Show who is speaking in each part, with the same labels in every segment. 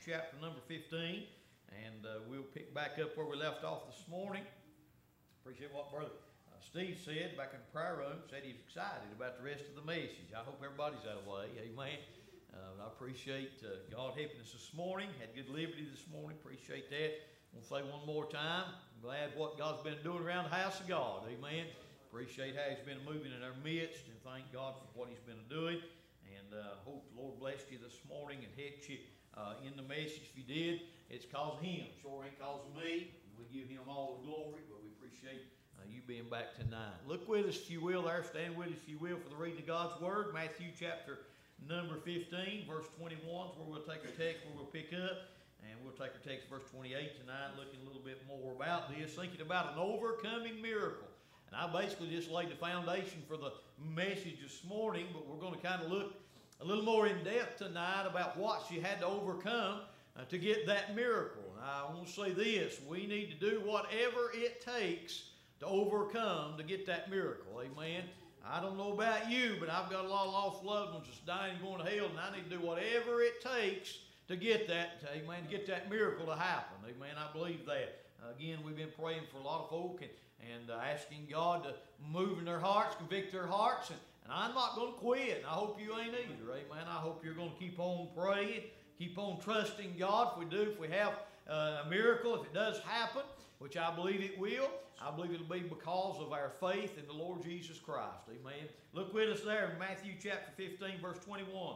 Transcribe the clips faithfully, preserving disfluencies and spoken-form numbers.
Speaker 1: chapter number fifteen, and uh, we'll pick back up where we left off this morning. Appreciate what Brother uh, Steve said back in the prayer room. Said he's excited about the rest of the message. I hope everybody's that way. Amen. Uh, I appreciate uh, God helping us this morning. Had good liberty this morning. Appreciate that. I'm going to say one more time. I'm glad what God's been doing around the house of God. Amen. Appreciate how He's been moving in our midst, and thank God for what He's been doing. And uh, hope the Lord blessed you this morning and helped you uh, in the message. If you did, it's because of Him. Sure ain't because of me. We give Him all the glory, but we appreciate uh, you being back tonight. Look with us, if you will, there. Stand with us, if you will, for the reading of God's Word. Matthew chapter number fifteen, verse twenty-one is where we'll take our text, where we'll pick up. And we'll take our text, verse twenty-eight tonight, looking a little bit more about this, thinking about an overcoming miracle. And I basically just laid the foundation for the message this morning, but we're going to kind of look a little more in depth tonight about what she had to overcome uh, to get that miracle. And I want to say this, we need to do whatever it takes to overcome to get that miracle. Amen. I don't know about you, but I've got a lot of lost loved ones that's dying and going to hell, and I need to do whatever it takes to get that, amen, to get that miracle to happen. Amen. I believe that. Uh, again, we've been praying for a lot of folk and, and uh, asking God to move in their hearts, convict their hearts, and, and I'm not going to quit. And I hope you ain't either. Amen. I hope you're going to keep on praying, keep on trusting God. If we do, if we have uh, a miracle, if it does happen, which I believe it will, I believe it'll be because of our faith in the Lord Jesus Christ. Amen. Look with us there in Matthew chapter fifteen, verse twenty-one.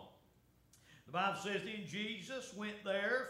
Speaker 1: The Bible says, then Jesus went there,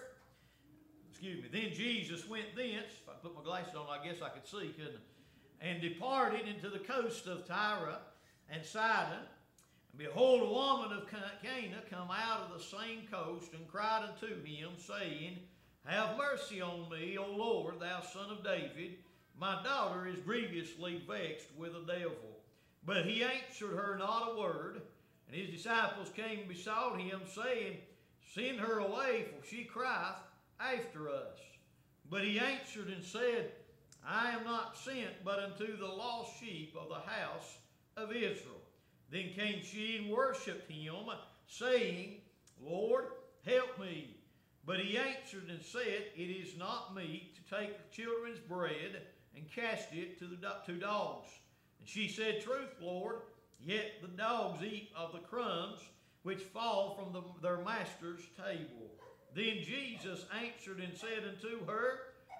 Speaker 1: excuse me, then Jesus went thence, if I put my glasses on, I guess I could see, couldn't I? And departed into the coast of Tyre and Sidon. And behold, a woman of Cana come out of the same coast and cried unto him, saying, have mercy on me, O Lord, thou son of David. My daughter is grievously vexed with a devil. But he answered her not a word. And his disciples came and besought him, saying, send her away, for she crieth after us. But he answered and said, I am not sent but unto the lost sheep of the house of Israel. Then came she and worshipped him, saying, Lord, help me. But he answered and said, it is not meet to take the children's bread and cast it to the to dogs. And she said, truth, Lord, yet the dogs eat of the crumbs which fall from the, their master's table. Then Jesus answered and said unto her,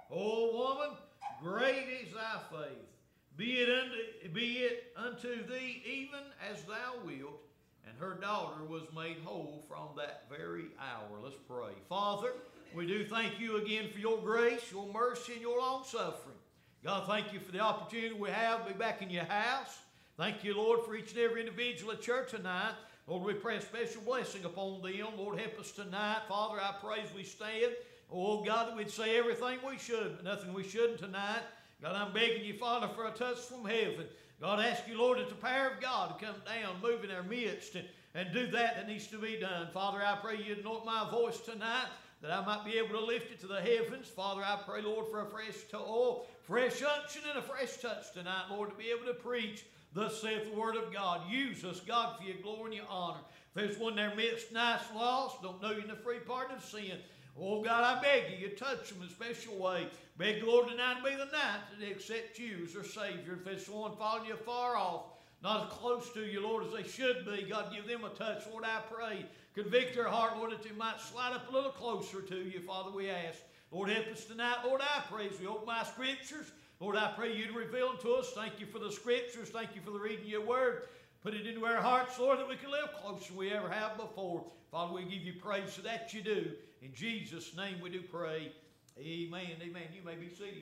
Speaker 1: O woman, great is thy faith. Be it unto, be it unto thee even as thou wilt. And her daughter was made whole from that very hour. Let's pray. Father, we do thank you again for your grace, your mercy, and your long suffering. God, thank you for the opportunity we have to be back in your house. Thank you, Lord, for each and every individual at church tonight. Lord, we pray a special blessing upon them. Lord, help us tonight. Father, I pray as we stand, oh God, that we'd say everything we should, but nothing we shouldn't tonight. God, I'm begging you, Father, for a touch from heaven. God, I ask you, Lord, that the power of God to come down, move in our midst, and, and do that that needs to be done. Father, I pray you'd anoint my voice tonight, that I might be able to lift it to the heavens. Father, I pray, Lord, for a fresh to oil, fresh unction, and a fresh touch tonight, Lord, to be able to preach thus saith the word of God. Use us, God, for your glory and your honor. If there's one in their midst, nice lost, don't know you in the free pardon of sin, oh God, I beg you, you touch them in a special way. Beg the Lord tonight to be the night that they accept you as their Savior. If there's one following you far off, not as close to you, Lord, as they should be, God, give them a touch. Lord, I pray. Convict their heart, Lord, that they might slide up a little closer to you, Father, we ask. Lord, help us tonight. Lord, I pray as we open my scriptures, Lord, I pray you to reveal them to us. Thank you for the scriptures. Thank you for the reading of your word. Put it into our hearts, Lord, that we can live closer than we ever have before. Father, we give you praise for that you do. In Jesus' name we do pray. Amen. Amen. You may be seated.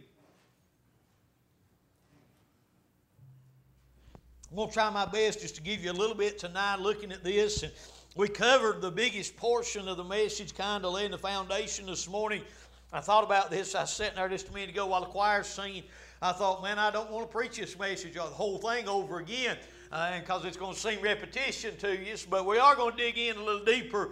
Speaker 1: I'm going to try my best just to give you a little bit tonight looking at this. And we covered the biggest portion of the message, kind of laying the foundation this morning. I thought about this. I was sitting there just a minute ago while the choir's singing. I thought, man, I don't want to preach this message or the whole thing over again because uh, it's going to seem repetition to you. But we are going to dig in a little deeper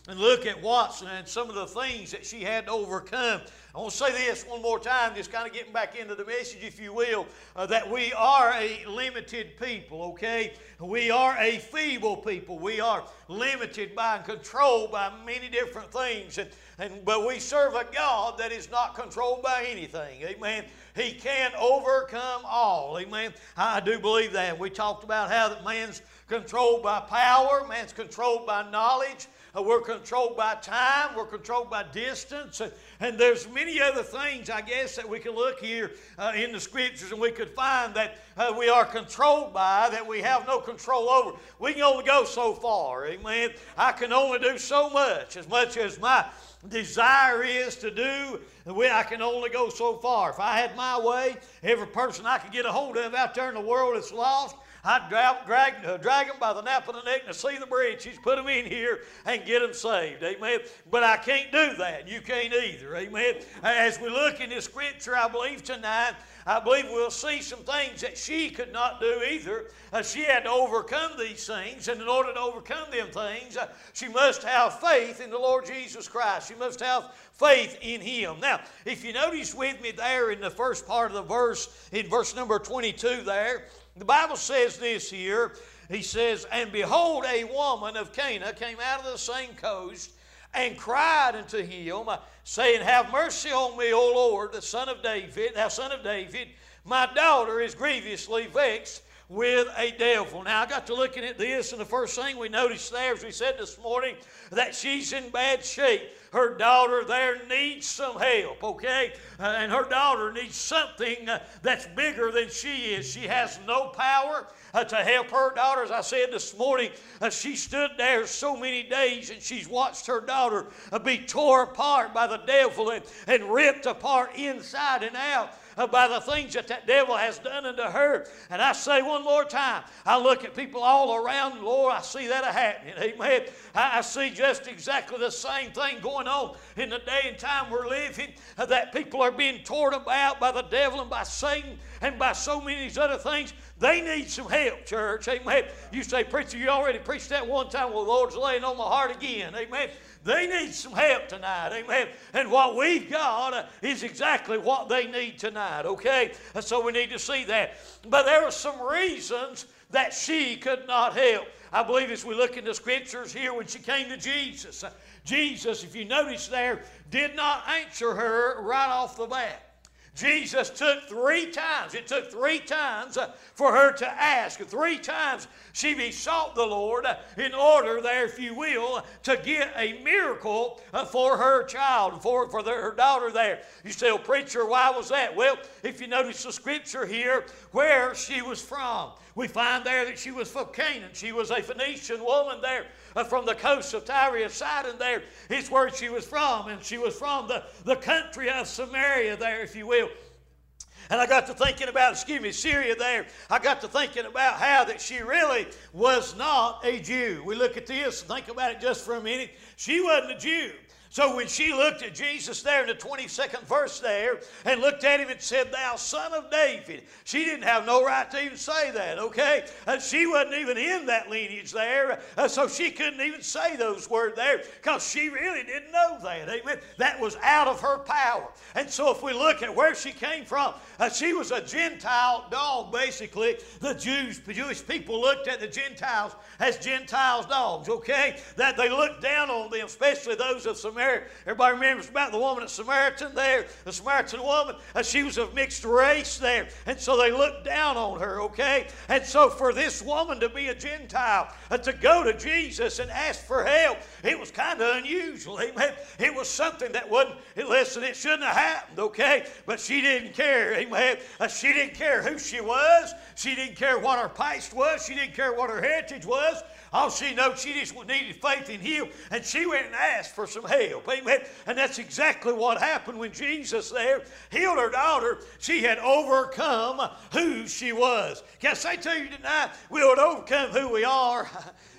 Speaker 1: and look at Watson and some of the things that she had to overcome. I want to say this one more time, just kind of getting back into the message, if you will, uh, that we are a limited people, okay? We are a feeble people. We are limited by and controlled by many different things. And, and but we serve a God that is not controlled by anything, amen? He can overcome all, amen? I do believe that. We talked about how that man's controlled by power, man's controlled by knowledge. Uh, we're controlled by time. We're controlled by distance. And, and there's many other things, I guess, that we can look here uh, in the Scriptures and we could find that uh, we are controlled by, that we have no control over. We can only go so far, amen? I can only do so much. As much as my desire is to do, I can only go so far. If I had my way, every person I could get a hold of out there in the world that's lost, I'd drag, drag, uh, drag them by the nape of the neck and see the britches, put them in here, and get them saved. Amen. But I can't do that. You can't either. Amen. As we look in this Scripture, I believe tonight, I believe we'll see some things that she could not do either. Uh, she had to overcome these things, and in order to overcome them things, uh, she must have faith in the Lord Jesus Christ. She must have faith in Him. Now, if you notice with me there in the first part of the verse, in verse number twenty-two there, the Bible says this here. He says, "And behold, a woman of Canaan came out of the same coast, and cried unto him, saying, Have mercy on me, O Lord, the son of David, thou son of David. My daughter is grievously vexed with a devil." Now, I got to looking at this, and the first thing we noticed there, as we said this morning, that she's in bad shape. Her daughter there needs some help, okay? Uh, and her daughter needs something uh, that's bigger than she is. She has no power uh, to help her daughter. As I said this morning, uh, she stood there so many days and she's watched her daughter uh, be tore apart by the devil and, and ripped apart inside and out uh, by the things that that devil has done unto her. And I say one more time, I look at people all around, Lord, I see that happening, amen. I, I see just exactly the same thing going on in the day and time we're living, uh, that people are being torn about by the devil and by Satan and by so many of these other things. They need some help, church, amen. You say, preacher, you already preached that one time. Well, the Lord's laying on my heart again, amen. They need some help tonight, amen. And what we've got uh, is exactly what they need tonight, okay? And so we need to see that. But there are some reasons that she could not help. I believe as we look in the Scriptures here, when she came to Jesus, uh, Jesus, if you notice there, did not answer her right off the bat. Jesus took three times, it took three times uh, for her to ask. Three times she besought the Lord uh, in order there, if you will, to get a miracle uh, for her child, for, for the, her daughter there. You say, oh, preacher, why was that? Well, if you notice the Scripture here, where she was from, we find there that she was from Canaan. She was a Phoenician woman there uh, from the coast of Tyre and Sidon there is where she was from. And she was from the, the country of Samaria there, if you will. And I got to thinking about, excuse me, Syria there. I got to thinking about how that she really was not a Jew. We look at this and think about it just for a minute. She wasn't a Jew. So when she looked at Jesus there in the twenty-second verse there and looked at him and said, Thou son of David, she didn't have no right to even say that, okay? Uh, she wasn't even in that lineage there, uh, so she couldn't even say those words there because she really didn't know that, amen? That was out of her power. And so if we look at where she came from, uh, she was a Gentile dog, basically. The Jews, the Jewish people looked at the Gentiles as Gentiles dogs, okay? That they looked down on them, especially those of Samaria. Everybody remembers about the woman at Samaritan there, the Samaritan woman. Uh, she was of mixed race there, and so they looked down on her, okay? And so for this woman to be a Gentile, uh, to go to Jesus and ask for help, it was kind of unusual, amen? It was something that wasn't, listen, it shouldn't have happened, okay? But she didn't care, amen? Uh, she didn't care who she was. She didn't care what her past was. She didn't care what her heritage was. All she knew, she just needed faith in Him, and she went and asked for some help. Amen. And that's exactly what happened when Jesus there healed her daughter. She had overcome who she was. Can I say to you tonight, we would overcome who we are.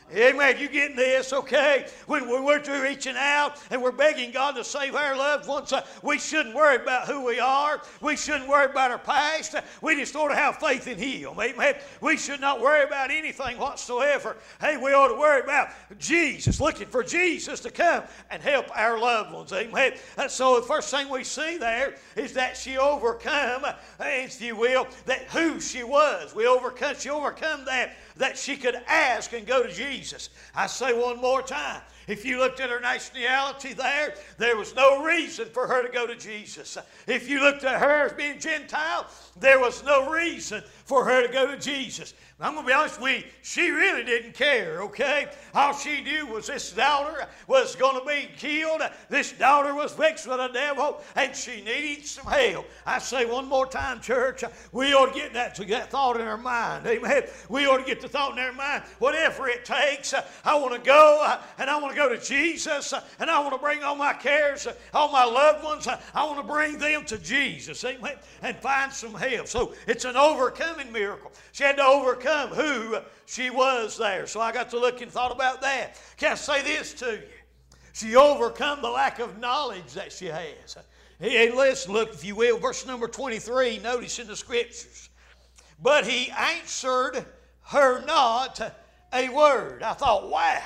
Speaker 2: Amen. You getting this, okay? When we're reaching out and we're begging God to save our loved ones, uh, we shouldn't worry about who we are. We shouldn't worry about our past. We just ought to have faith in Him. Amen. We should not worry about anything whatsoever. Hey, we ought to worry about Jesus, looking for Jesus to come and help our loved ones. Amen. Uh, so the first thing we see there is that she overcome, uh, if you will, that who she was. We overcome. She overcome that, that she could ask and go to Jesus. I say one more time, if you looked at her nationality there, there was no reason for her to go to Jesus. If you looked at her as being Gentile, there was no reason for her to go to Jesus. I'm going to be honest with you, she really didn't care, okay? All she knew was this daughter was going to be killed. This daughter was vexed with the devil, and she needed some help. I say one more time, church, we ought to get that, to that thought in our mind, amen? We ought to get the thought in our mind, whatever it takes, I want to go, and I want to go to Jesus, and I want to bring all my cares, all my loved ones, I want to bring them to Jesus, amen, and find some help. So it's an overcoming miracle. She had to overcome who she was there. So I got to look and thought about that. Can I say this to you? She overcome the lack of knowledge that she has. Hey, listen, look, if you will, verse number twenty-three, notice in the Scriptures. But he answered her not a word. I thought, wow.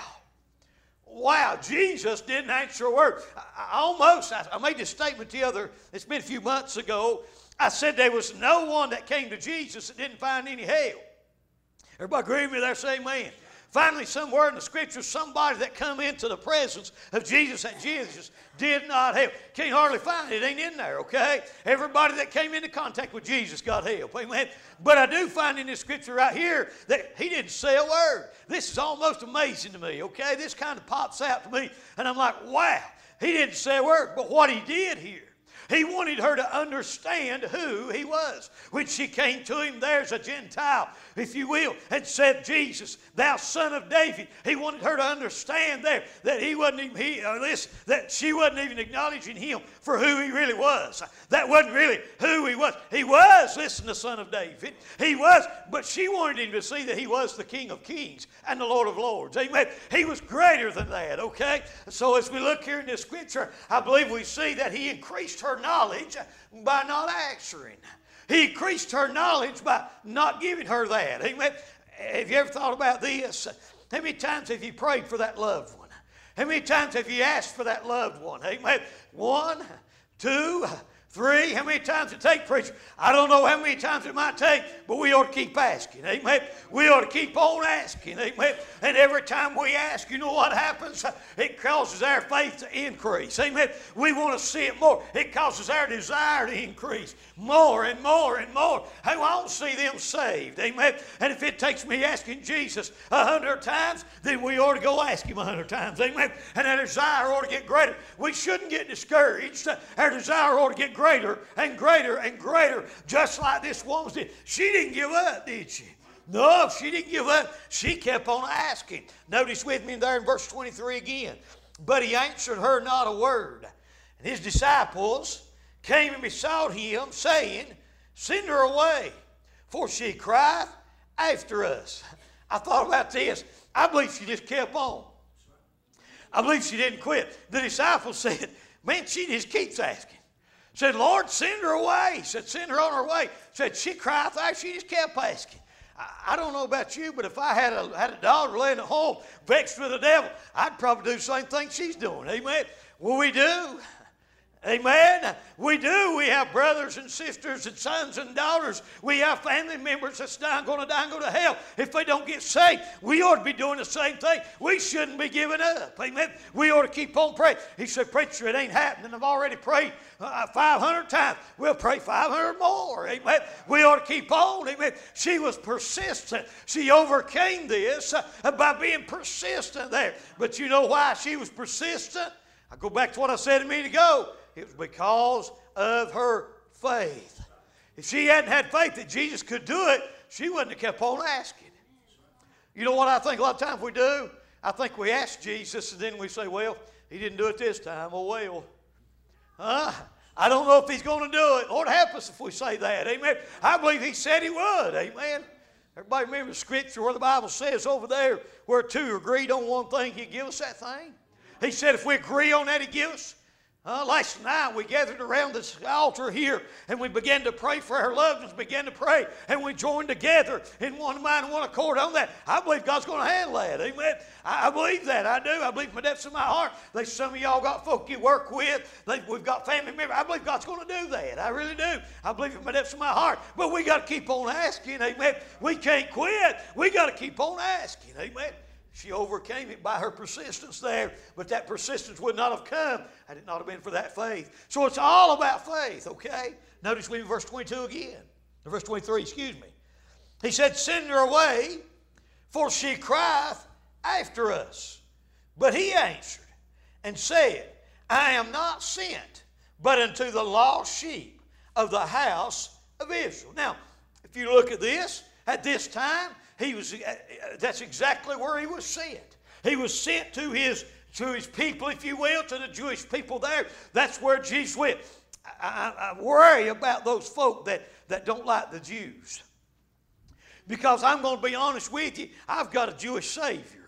Speaker 2: Wow, Jesus didn't answer a word. I, I almost, I, I made this statement the other, it's been a few months ago. I said there was no one that came to Jesus that didn't find any help. Everybody agree with me there? Say amen. Finally, somewhere in the Scriptures, somebody that come into the presence of Jesus that Jesus did not help. Can't hardly find it. It ain't in there, okay? Everybody that came into contact with Jesus got help. Amen. But I do find in this Scripture right here that he didn't say a word. This is almost amazing to me, okay? This kind of pops out to me, and I'm like, wow. He didn't say a word, but what he did here, he wanted her to understand who he was. When she came to him, there's a Gentile, if you will, and said, Jesus, thou son of David. He wanted her to understand there that he wasn't even, he, or this, that she wasn't even acknowledging him for who he really was. That wasn't really who he was. He was, listen, the son of David. He was, but she wanted him to see that he was the King of kings and the Lord of lords. Amen. He was greater than that, okay? So as we look here in this Scripture, I believe we see that he increased her knowledge by not answering. He increased her knowledge by not giving her that. Amen. Have you ever thought about this? How many times have you prayed for that loved one? How many times have you asked for that loved one? Amen. One, two, three. How many times it take, preacher? I don't know how many times it might take, but we ought to keep asking. Amen. We ought to keep on asking. Amen. And every time we ask, you know what happens? It causes our faith to increase. Amen. We want to see it more. It causes our desire to increase more and more and more. Hey, well, I want to see them saved. Amen. And if it takes me asking Jesus a hundred times, then we ought to go ask him a hundred times. Amen. And our desire ought to get greater. We shouldn't get discouraged. Our desire ought to get greater and greater and greater, just like this woman did. She didn't give up, did she? No, she didn't give up. She kept on asking. Notice with me there in verse twenty-three again. But he answered her not a word. And his disciples came and besought him, saying, Send her away, for she crieth after us. I thought about this. I believe she just kept on. I believe she didn't quit. The disciples said, man, she just keeps asking. Said, Lord, send her away. Said, send her on her way. Said, she crieth out. She just kept asking. I, I don't know about you, but if I had a, had a daughter laying at home, vexed with the devil, I'd probably do the same thing she's doing. Amen. Well, we do. Amen. We do. We have brothers and sisters and sons and daughters. We have family members that's not going to die and go to hell if they don't get saved. We ought to be doing the same thing. We shouldn't be giving up. Amen. We ought to keep on praying. He said, preacher, it ain't happening. I've already prayed uh, five hundred times. We'll pray five hundred more. Amen. We ought to keep on. Amen. She was persistent. She overcame this uh, by being persistent there. But you know why she was persistent? I go back to what I said a minute ago. It was because of her faith. If she hadn't had faith that Jesus could do it, she wouldn't have kept on asking. You know what I think a lot of times we do? I think we ask Jesus and then we say, well, he didn't do it this time. Oh, well. Huh? I don't know if he's going to do it. Lord, help us if we say that. Amen. I believe he said he would. Amen. Everybody remember the scripture where the Bible says over there, where two are agreed on one thing, He'll give us that thing? He said if we agree on that, He'll give us. Uh, last night we gathered around this altar here and we began to pray for our loved ones, began to pray, and we joined together in one mind and one accord on that. I believe God's going to handle that. Amen. I, I believe that. I do. I believe from the depths of my heart. There's some of y'all got folk you work with. They, we've got family members. I believe God's going to do that. I really do. I believe from the depths of my heart. But we got to keep on asking. Amen. We can't quit. We got to keep on asking. Amen. She overcame it by her persistence there, but that persistence would not have come had it not have been for that faith. So it's all about faith, okay? Notice we in verse twenty-two again, or verse twenty-three, excuse me. He said, send her away, for she crieth after us. But he answered and said, I am not sent, but unto the lost sheep of the house of Israel. Now, if you look at this, at this time, He was, that's exactly where he was sent. He was sent to his, to his people, if you will, to the Jewish people there. That's where Jesus went. I, I, I worry about those folk that, that don't like the Jews. Because I'm going to be honest with you, I've got a Jewish Savior.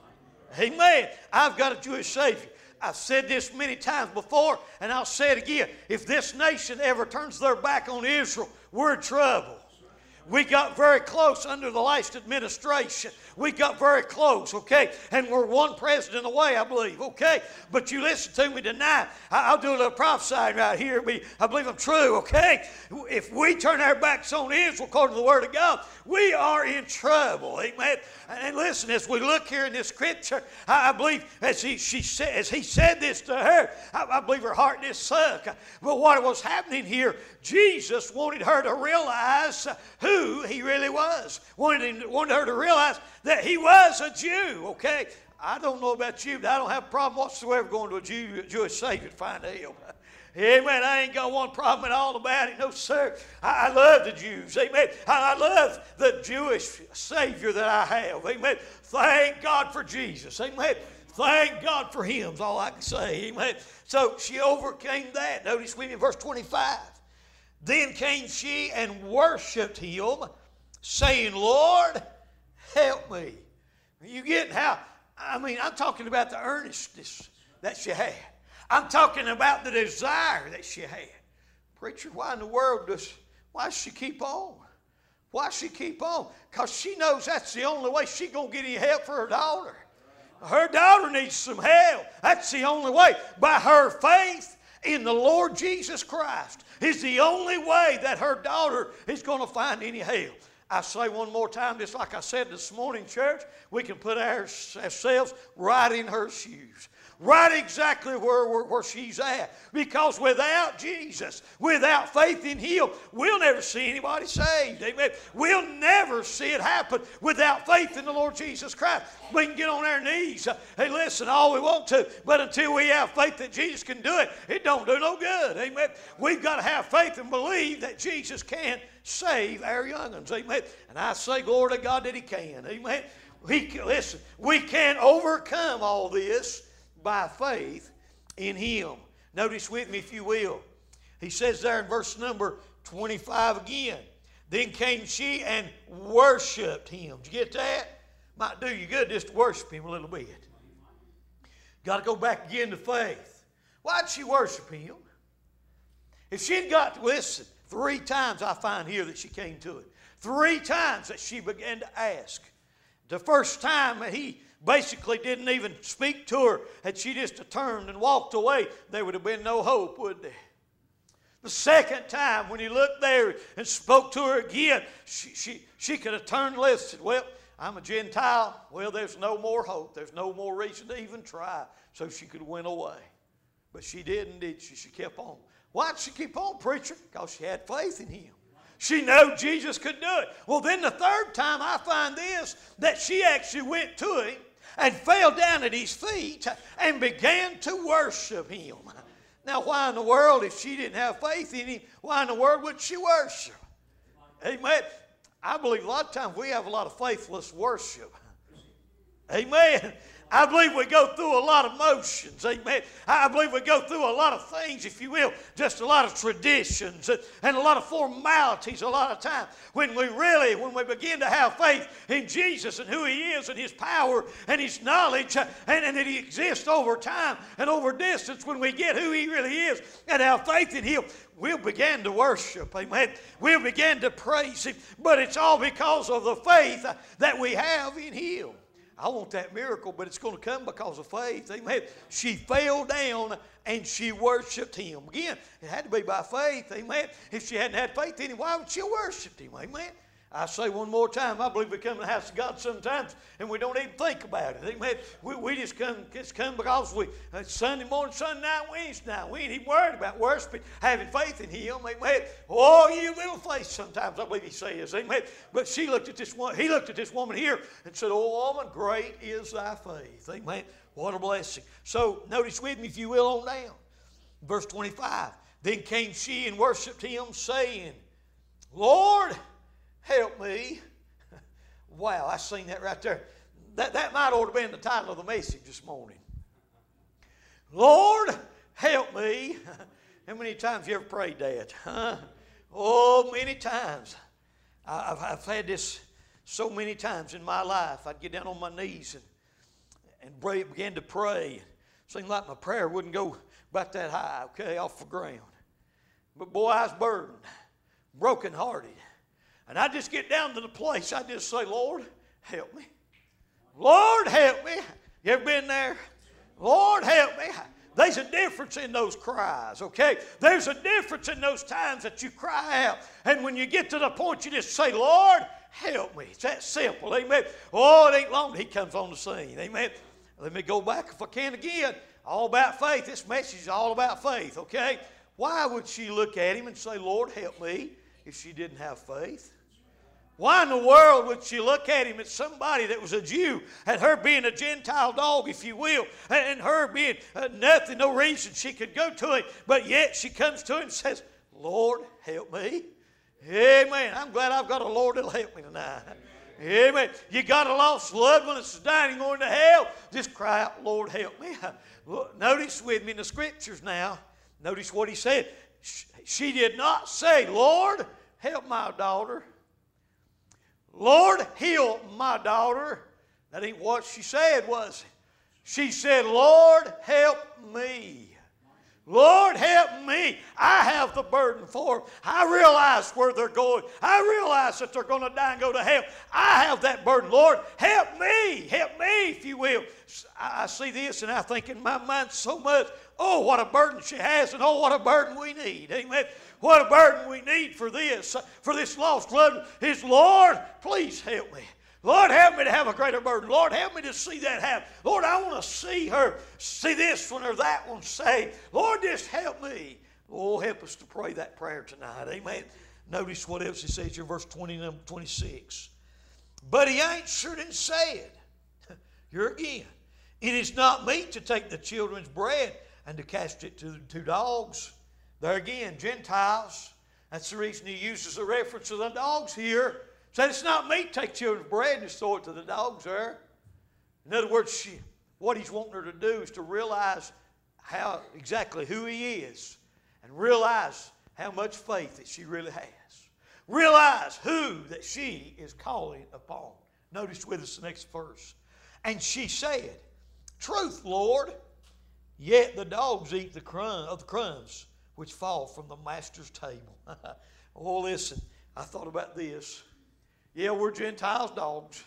Speaker 2: Amen. I've got a Jewish Savior. I've said this many times before, and I'll say it again. If this nation ever turns their back on Israel, we're in trouble. We got very close under the last administration. We got very close, okay? And we're one president away, I believe, okay? But you listen to me tonight. I'll do a little prophesying right here. I believe I'm true, okay? If we turn our backs on Israel according to the Word of God, we are in trouble, amen? And listen, as we look here in this scripture, I believe as he, she said, as he said this to her, I, I believe her heart just sunk. But what was happening here, Jesus wanted her to realize who he really was. Wanted, him, wanted her to realize that he was a Jew, okay? I don't know about you, but I don't have a problem whatsoever going to a Jew, Jewish Savior to find him. Amen. I ain't got one problem at all about it. No, sir. I, I love the Jews. Amen. I, I love the Jewish Savior that I have. Amen. Thank God for Jesus. Amen. Thank God for Him is all I can say. Amen. So she overcame that. Notice with me in verse twenty-five. Then came she and worshipped Him, saying, Lord, help me. You get how, I mean, I'm talking about the earnestness that she had. I'm talking about the desire that she had. Preacher, why in the world does, why does she keep on? Why does she keep on? Because she knows that's the only way she's going to get any help for her daughter. Her daughter needs some help. That's the only way. By her faith in the Lord Jesus Christ is the only way that her daughter is going to find any help. I say one more time, just like I said this morning, church, we can put our, ourselves right in her shoes. Right exactly where, where, where she's at. Because without Jesus, without faith in Him, we'll never see anybody saved. Amen. We'll never see it happen without faith in the Lord Jesus Christ. We can get on our knees. Hey, listen, all we want to, but until we have faith that Jesus can do it, it don't do no good. Amen. We've got to have faith and believe that Jesus can save our young ones. Amen. And I say, glory to God that He can. Amen. He can, listen, we can overcome all this by faith in Him. Notice with me, if you will. He says there in verse number twenty-five again, then came she and worshipped Him. Did you get that? Might do you good just to worship Him a little bit. Got to go back again to faith. Why'd she worship Him? If she'd got to listen, three times I find here that she came to it. Three times that she began to ask. The first time he basically didn't even speak to her, had she just turned and walked away, there would have been no hope, would there? The second time when he looked there and spoke to her again, she, she, she could have turned and listened. Well, I'm a Gentile. Well, there's no more hope. There's no more reason to even try. So she could have went away. But she didn't, did she? She kept on. Why did she keep on, preacher? Because she had faith in Him. She knew Jesus could do it. Well, then the third time I find this, that she actually went to Him and fell down at His feet and began to worship Him. Now, why in the world, if she didn't have faith in Him, why in the world would she worship? Amen. I believe a lot of times we have a lot of faithless worship. Amen. I believe we go through a lot of motions, amen. I believe we go through a lot of things, if you will, just a lot of traditions and, and a lot of formalities a lot of time. When we really, when we begin to have faith in Jesus and who He is and His power and His knowledge and, and that He exists over time and over distance, when we get who He really is and have faith in Him, we'll begin to worship, amen. We'll begin to praise Him, but it's all because of the faith that we have in Him. I want that miracle, but it's going to come because of faith. Amen. She fell down and she worshiped Him. Again, it had to be by faith. Amen. If she hadn't had faith in Him, why would she have worshiped Him? Amen. I say one more time, I believe we come to the house of God sometimes and we don't even think about it. Amen. We, we just come, just come because we, uh, Sunday morning, Sunday night, Wednesday night, we ain't even worried about worshiping, having faith in Him. Amen. Oh, you little faith sometimes, I believe He says. Amen. But she looked at this one, he looked at this woman here and said, oh, woman, great is thy faith. Amen. What a blessing. So notice with me, if you will, on down. Verse twenty-five. Then came she and worshiped Him, saying, Lord, help me. Wow, I seen that right there. That, that might ought to be in the title of the message this morning. Lord, help me. How many times you ever prayed that? Huh? Oh, many times. I, I've, I've had this so many times in my life. I'd get down on my knees and, and pray, begin to pray. It seemed like my prayer wouldn't go about that high, okay, off the ground. But boy, I was burdened, brokenhearted. And I just get down to the place, I just say, Lord, help me. Lord, help me. You ever been there? Lord, help me. There's a difference in those cries, okay? There's a difference in those times that you cry out. And when you get to the point, you just say, Lord, help me. It's that simple, amen. Oh, it ain't long till He comes on the scene, amen. Let me go back if I can again. All about faith. This message is all about faith, okay? Why would she look at Him and say, Lord, help me, if she didn't have faith? Why in the world would she look at Him as somebody that was a Jew, and her being a Gentile dog, if you will, and her being uh, nothing, no reason she could go to Him, but yet she comes to Him and says, Lord, help me. Amen. I'm glad I've got a Lord that'll help me tonight. Amen. You got a lost loved one that's dying and going to hell, just cry out, Lord, help me. Notice with me in the Scriptures now, notice what He said. She did not say, Lord, help my daughter. Lord, heal my daughter. That ain't what she said, was it? She said, Lord, help me. Lord, help me. I have the burden for them. I realize where they're going. I realize that they're going to die and go to hell. I have that burden. Lord, help me. Help me, if you will. I see this and I think in my mind so much, oh, what a burden she has, and oh, what a burden we need. Amen. What a burden we need for this, for this lost loved is, Lord, please help me. Lord, help me to have a greater burden. Lord, help me to see that happen. Lord, I want to see her, see this one or that one saved. Lord, just help me. Oh, help us to pray that prayer tonight. Amen. Notice what else it says here, verse twenty and twenty-six. But He answered and said, here again, it is not meet to take the children's bread and to cast it to, to dogs. There again, Gentiles. That's the reason He uses the reference to the dogs here. Said it's not meat to take children's bread and just throw it to the dogs there. In other words, she, what He's wanting her to do is to realize how exactly who He is, and realize how much faith that she really has. Realize who that she is calling upon. Notice with us the next verse. And she said, truth, Lord, yet the dogs eat the crumb of the crumbs which fall from the master's table. Oh, listen, I thought about this. Yeah, we're Gentiles dogs.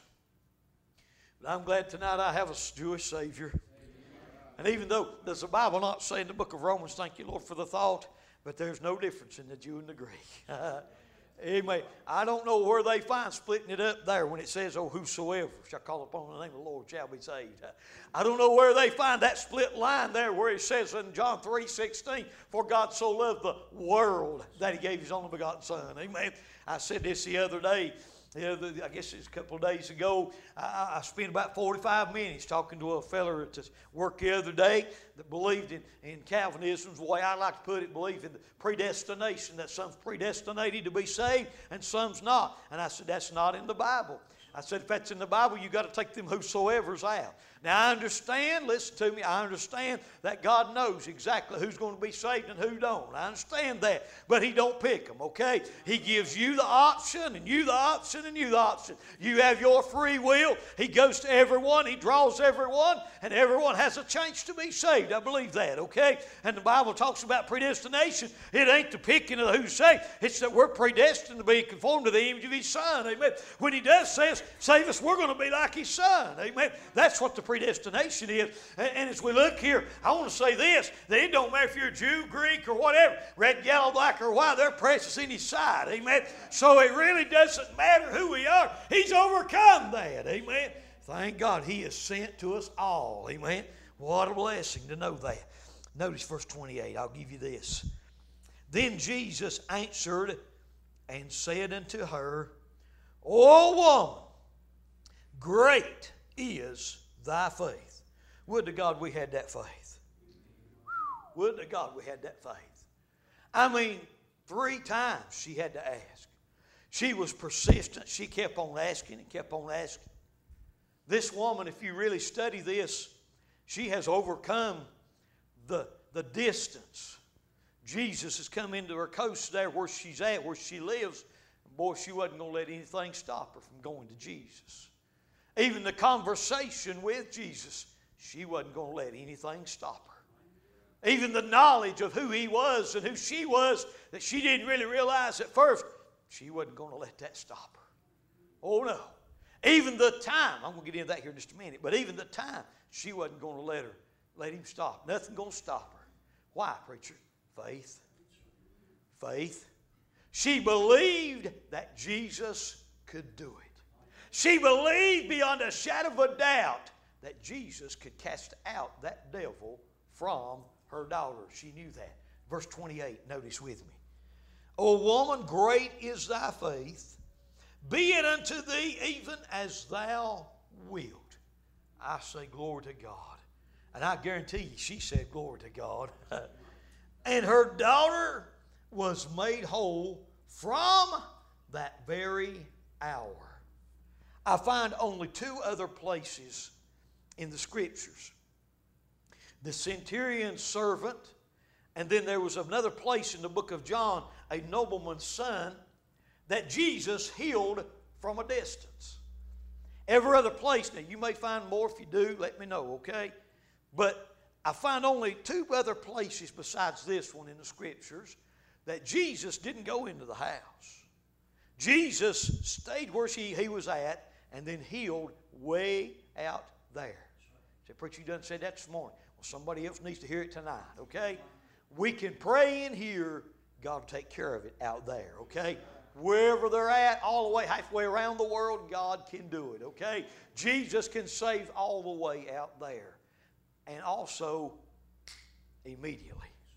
Speaker 2: But I'm glad tonight I have a Jewish Savior. And even though, does the Bible not say in the book of Romans, thank you, Lord, for the thought, but there's no difference in the Jew and the Greek. Amen. I don't know where they find splitting it up there when it says, oh, whosoever shall call upon the name of the Lord shall be saved. I don't know where they find that split line there where it says in John three sixteen, for God so loved the world that He gave His only begotten Son. Amen. I said this the other day. Yeah, I guess it's a couple of days ago. I, I spent about forty-five minutes talking to a fella at work the other day that believed in, in Calvinism's way I like to put it, believed in the predestination, that some's predestinated to be saved and some's not. And I said, that's not in the Bible. I said, if that's in the Bible, you got to take them whosoever's out. Now, I understand, listen to me, I understand that God knows exactly who's going to be saved and who don't. I understand that. But He don't pick them, okay? He gives you the option, and you the option, and you the option. You have your free will. He goes to everyone. He draws everyone, and everyone has a chance to be saved. I believe that, okay? And the Bible talks about predestination. It ain't the picking of who's saved. It's that we're predestined to be conformed to the image of His Son, amen? When He does say, save us, we're going to be like His Son, amen? That's what the predestination is. And, and as we look here, I want to say this, that it don't matter if you're a Jew, Greek, or whatever, red, yellow, black, or white, they're precious in His sight, amen? So it really doesn't matter who we are. He's overcome that, amen? Thank God He is sent to us all, amen? What a blessing to know that. Notice verse twenty-eight, I'll give you this. Then Jesus answered and said unto her, O woman, great is thy faith. Would to God we had that faith. Would to God we had that faith. I mean, three times she had to ask. She was persistent. She kept on asking and kept on asking. This woman, if you really study this, she has overcome the, the distance. Jesus has come into her coast there where she's at, where she lives. Boy, she wasn't going to let anything stop her from going to Jesus. Even the conversation with Jesus, she wasn't going to let anything stop her. Even the knowledge of who He was and who she was that she didn't really realize at first, she wasn't going to let that stop her. Oh no. Even the time, I'm going to get into that here in just a minute, but even the time, she wasn't going to let her, let Him stop. Nothing going to stop her. Why, preacher? Faith. Faith. She believed that Jesus could do it. She believed beyond a shadow of a doubt that Jesus could cast out that devil from her daughter. She knew that. Verse twenty-eight, notice with me. O woman, great is thy faith. Be it unto thee even as thou wilt. I say glory to God. And I guarantee you, she said glory to God. And her daughter was made whole from that very hour. I find only two other places in the Scriptures. The centurion's servant, and then there was another place in the book of John, a nobleman's son, that Jesus healed from a distance. Every other place, now you may find more. If you do, let me know, okay? But I find only two other places besides this one in the Scriptures that Jesus didn't go into the house. Jesus stayed where he, he was at and then healed way out there. Say, preacher, you done said that this morning. Well, somebody else needs to hear it tonight, okay? We can pray in here. God will take care of it out there, okay? Wherever they're at, all the way, halfway around the world, God can do it, okay? Jesus can save all the way out there. And also, immediately.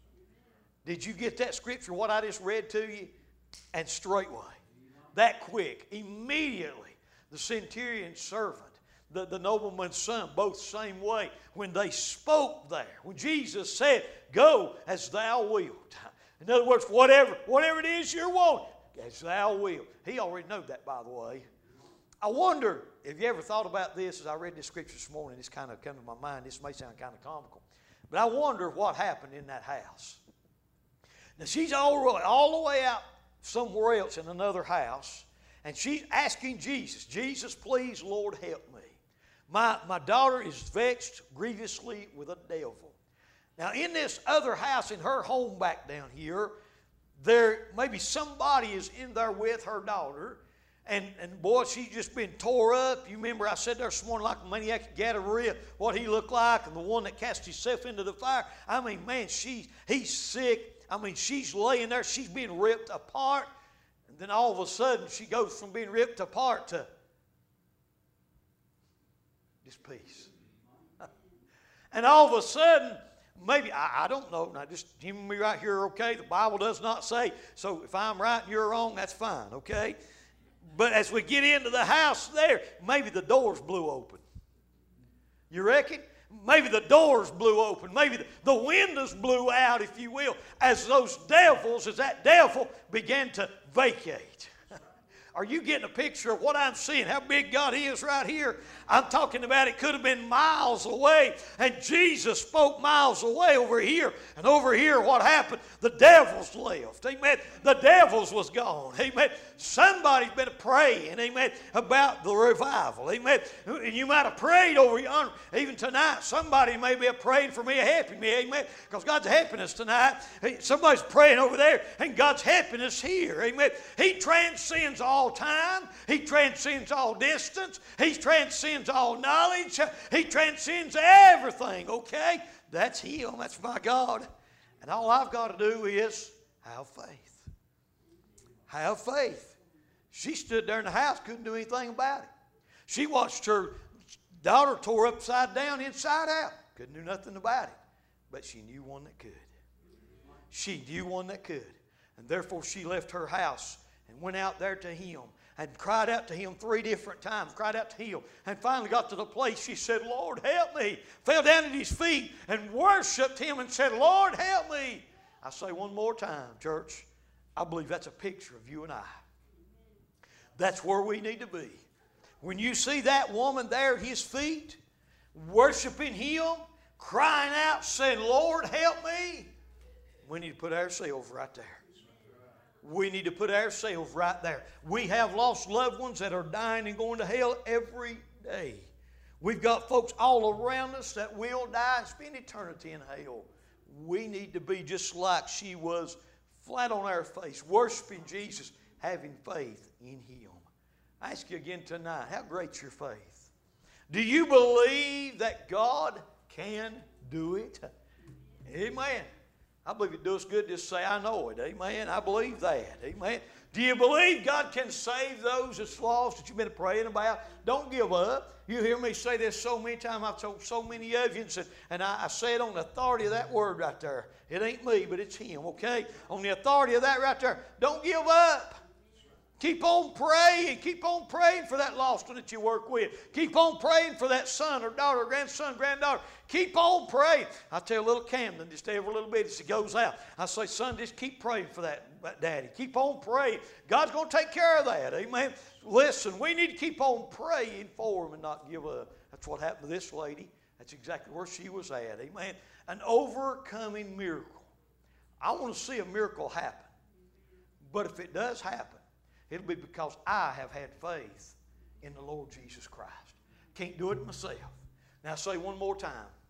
Speaker 2: Did you get that scripture, what I just read to you? And straightway, that quick, immediately, the centurion's servant, the, the nobleman's son, both same way, when they spoke there, when Jesus said, go as thou wilt. In other words, whatever, whatever it is you're wanting, as thou wilt. He already knew that, by the way. I wonder, have you ever thought about this? As I read this scripture this morning, it's kind of come to my mind. This may sound kind of comical. But I wonder what happened in that house. Now, she's all, all the way out somewhere else in another house, and she's asking Jesus, Jesus, please, Lord, help me. My, my daughter is vexed grievously with a devil. Now, in this other house, in her home back down here, there maybe somebody is in there with her daughter, and, and boy, she's just been tore up. You remember I said there this morning like the maniac at Gadara, what he looked like, and the one that cast himself into the fire. I mean, man, she, he's sick. I mean, she's laying there. She's being ripped apart. And then all of a sudden, she goes from being ripped apart to just peace. And all of a sudden, maybe, I, I don't know. Now, just humor me right here, okay? The Bible does not say. So if I'm right and you're wrong, that's fine, okay? But as we get into the house there, maybe the doors blew open. You reckon? Maybe the doors blew open. Maybe the, the windows blew out, if you will, as those devils, as that devil began to vacate. Are you getting a picture of what I'm seeing, how big God is right here? I'm talking about it could have been miles away, and Jesus spoke miles away over here. And over here, what happened? The devils left. Amen. The devils was gone. Amen. Somebody's been praying, amen, about the revival. Amen. And you might have prayed over yonder. Even tonight, somebody may be praying for me, helping me. Amen. Because God's helping us tonight. Somebody's praying over there, and God's helping us here. Amen. He transcends all time. He transcends all distance. He transcends all knowledge. He transcends everything. Okay? That's Him. That's my God. And all I've got to do is have faith. Have faith. She stood there in the house, couldn't do anything about it. She watched her daughter tore upside down, inside out. Couldn't do nothing about it. But she knew one that could. She knew one that could. And therefore she left her house and went out there to Him and cried out to Him three different times, cried out to Him, and finally got to the place she said, Lord, help me. Fell down at His feet and worshiped Him and said, Lord, help me. I say one more time, church, I believe that's a picture of you and I. That's where we need to be. When you see that woman there at His feet, worshiping Him, crying out, saying, Lord, help me, we need to put ourselves right there. We need to put ourselves right there. We have lost loved ones that are dying and going to hell every day. We've got folks all around us that will die and spend eternity in hell. We need to be just like she was, flat on our face, worshiping Jesus, having faith in Him. I ask you again tonight, how great's your faith? Do you believe that God can do it? Amen. I believe it does good to say, I know it. Amen. I believe that. Amen. Do you believe God can save those that's lost that you've been praying about? Don't give up. You hear me say this so many times. I've told so many of you, and, said, and I, I say it on the authority of that word right there. It ain't me, but it's Him, okay? On the authority of that right there. Don't give up. Keep on praying. Keep on praying for that lost one that you work with. Keep on praying for that son or daughter, grandson, granddaughter. Keep on praying. I tell little Camden just every little bit as he goes out, I say, son, just keep praying for that, that daddy. Keep on praying. God's going to take care of that. Amen. Listen, we need to keep on praying for him and not give up. That's what happened to this lady. That's exactly where she was at. Amen. An overcoming miracle. I want to see a miracle happen. But if it does happen, it'll be because I have had faith in the Lord Jesus Christ. Can't do it myself. Now I say one more time.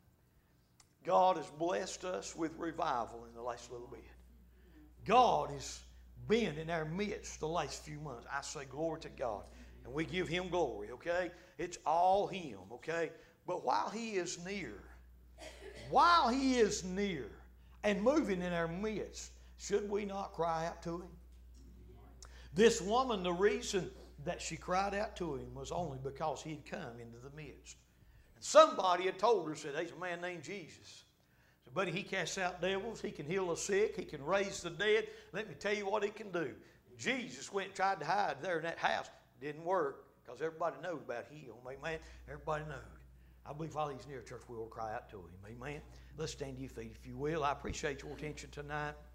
Speaker 2: God has blessed us with revival in the last little bit. God has been in our midst the last few months. I say glory to God. And we give Him glory, okay? It's all Him, okay? But while He is near, while He is near and moving in our midst, should we not cry out to Him? This woman, the reason that she cried out to Him was only because He had come into the midst. And somebody had told her, said, there's a man named Jesus. So, buddy, he casts out devils. He can heal the sick. He can raise the dead. Let me tell you what He can do. Jesus went and tried to hide there in that house. It didn't work because everybody knows about Him. Amen. Everybody knows. I believe while He's near church, we will cry out to Him. Amen. Let's stand to your feet if you will. I appreciate your attention tonight.